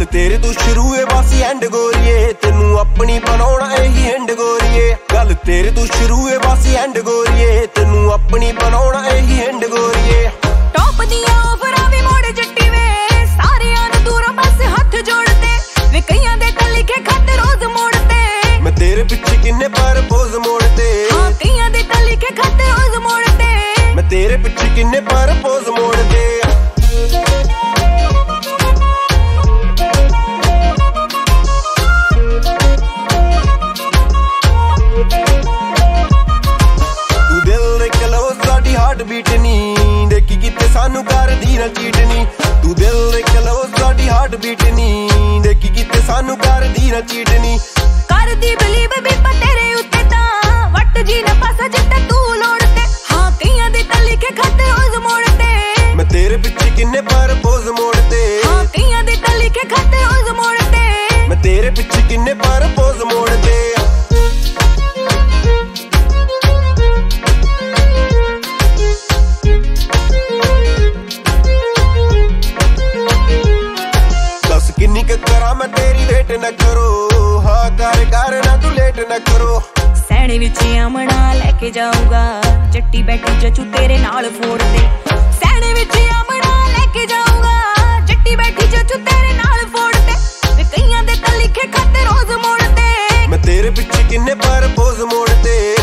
तेरे तो शुरू है बस एंड गोरिए, तेनू अपनी बनाउणा यही एंड गोरिए। गल तेरे तो शुरू है बस एंड गोरिए, तेनू अपनी बनाउणा यही एंड गोरिए। टॉप दियां ऑफरां वी मोड़ जट्टी वे, सारियां नूं दूरों बस हथ जोड़ते वे, कईयां दे तां लिखे खत रोज मोड़ते। मैं तेरे पिछे किन्ने परपोज मोड़ते, हाँ कईयां दे तां लिखे खत रोज मोड़ते। मैं तेरे पिछे किन्ने परपोज मोड़ते। हार्ट बीट नी देखी किते सानू कर दी ना चीट नी, तू दिल देख लो साडी हार्ट बीट नी देखी किते सानू कर दी ना चीट नी। कर दी बिलीव भी पर तेरे उत्ते तां वट जी ना पासा जित्ते तू लोड़ते। हाँ कईयां दे तां लिखे खत रोज मोड़ते, मैं तेरे पिछे किन्ने परपोज मोड़ते। हाँ कईयां दे तां लिखे खत रोज मोड़ते, मैं तेरे पिछे किन्ने परपोज मोड़ते। किन्नी करा मैं तेरी वेट न करो, हाँ कर ना तू लेट न करो। सैने विच आमना लेके जाऊंगा, जट्टी बैठी जचू तेरे नाल फोड़ते। सैने विच आमना लेके जाऊंगा, जट्टी बैठी जचू तेरे नाल फोड़ते वे, कईयां दे तां लिखे खत रोज मोड़ते। मैं तेरे पिछे किन्ने परपोज मोड़ते।